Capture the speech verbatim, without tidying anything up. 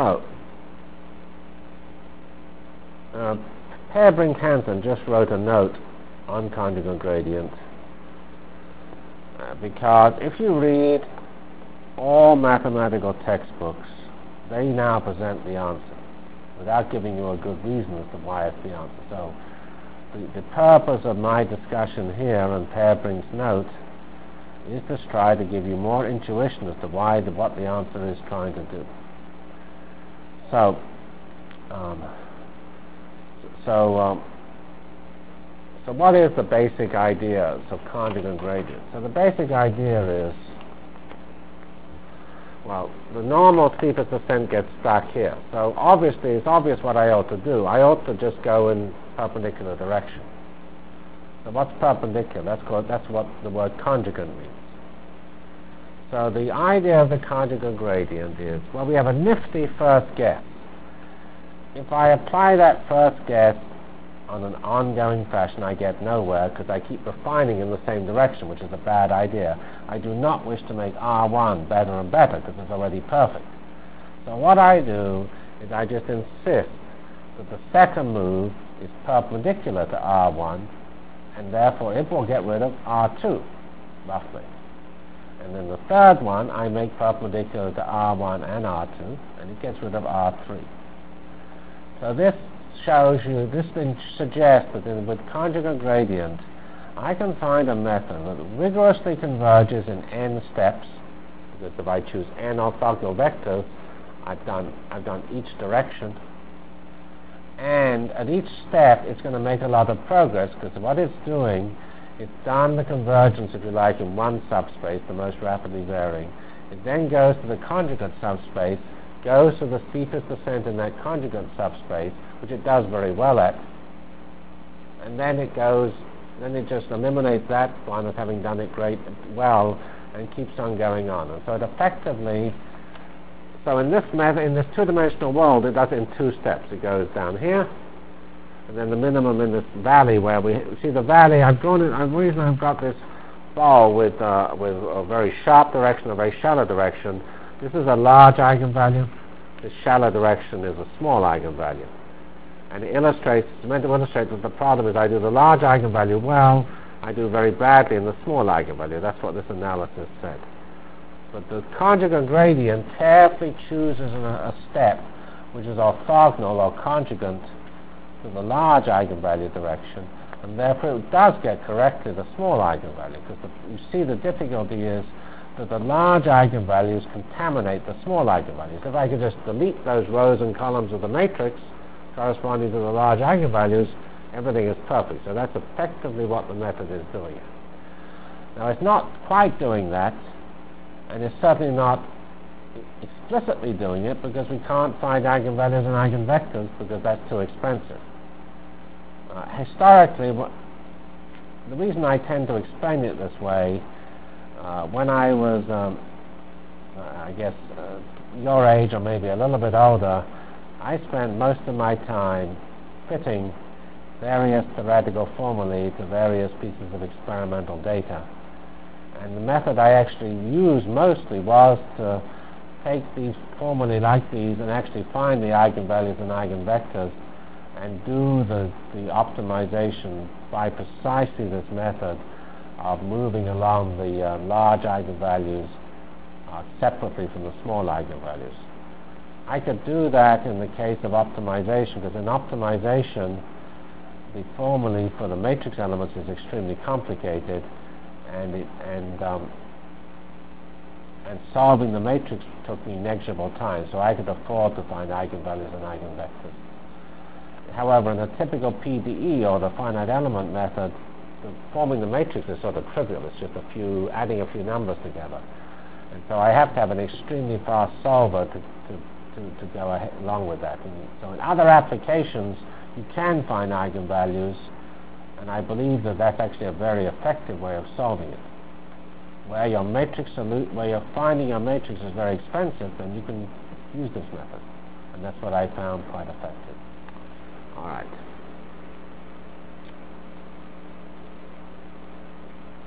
So, uh, Per Brink-Hansen just wrote a note on conjugate gradient uh, because if you read all mathematical textbooks, they now present the answer without giving you a good reason as to why it's the answer. So the, the purpose of my discussion here and Per Brink's note is to try to give you more intuition as to why the, what the answer is trying to do. So, um, so, um, so what is the basic idea of conjugate gradient? So the basic idea is, well, the normal steepest descent gets stuck here. So obviously, it's obvious what I ought to do. I ought to just go in perpendicular direction. So what's perpendicular? That's called, that's what the word conjugate means. So the idea of the conjugate gradient is, well, we have a nifty first guess. If I apply that first guess on an ongoing fashion, I get nowhere because I keep refining in the same direction, which is a bad idea. I do not wish to make R one better and better because it's already perfect. So what I do is I just insist that the second move is perpendicular to R one, and therefore it will get rid of R two, roughly. And then the third one I make perpendicular to R one and R two, and it gets rid of R three. So this shows you, this thing suggests that in, with conjugate gradient, I can find a method that rigorously converges in n steps, because if I choose n orthogonal vectors, I've done, I've done each direction. And at each step, it's going to make a lot of progress, because what it's doing, it's done the convergence, if you like, in one subspace, the most rapidly varying. It then goes to the conjugate subspace, goes to the steepest descent in that conjugate subspace, which it does very well at, and then it goes, then it just eliminates that one as having done it great well, and keeps on going on. And so it effectively, so in this method, in this two-dimensional world, it does it in two steps. It goes down here, and then the minimum in this valley where we see the valley. I've drawn it. The reason I've got this ball with uh, with a very sharp direction, a very shallow direction. This is a large eigenvalue. This shallow direction is a small eigenvalue. And it illustrates, it's meant to illustrate that the problem is I do the large eigenvalue well, I do very badly in the small eigenvalue. That's what this analysis said. But the conjugate gradient carefully chooses a, a step which is orthogonal or conjugate to the large eigenvalue direction, and therefore it does get correctly the small eigenvalue, because you see the difficulty is that the large eigenvalues contaminate the small eigenvalues. If I could just delete those rows and columns of the matrix corresponding to the large eigenvalues, everything is perfect. So that's effectively what the method is doing. Now it's not quite doing that, and it's certainly not explicitly doing it, because we can't find eigenvalues and eigenvectors because that's too expensive. Uh, historically, what, the reason I tend to explain it this way, Uh, when I was, um, uh, I guess, uh, your age or maybe a little bit older, I spent most of my time fitting various theoretical formulae to various pieces of experimental data. And the method I actually used mostly was to take these formulae like these and actually find the eigenvalues and eigenvectors and do the, the optimization by precisely this method of moving along the uh, large eigenvalues uh, separately from the small eigenvalues. I could do that in the case of optimization, because in optimization, the formulae for the matrix elements is extremely complicated, and it, and um, and solving the matrix took me negligible time, so I could afford to find eigenvalues and eigenvectors. However, in a typical P D E or the finite element method, the forming the matrix is sort of trivial. It's just a few, adding a few numbers together. And so I have to have an extremely fast solver to, to, to, to go ahead, along with that. And so in other applications, you can find eigenvalues, and I believe that that's actually a very effective way of solving it. Where your matrix solu- where you're finding your matrix is very expensive, then you can use this method. And that's what I found quite effective.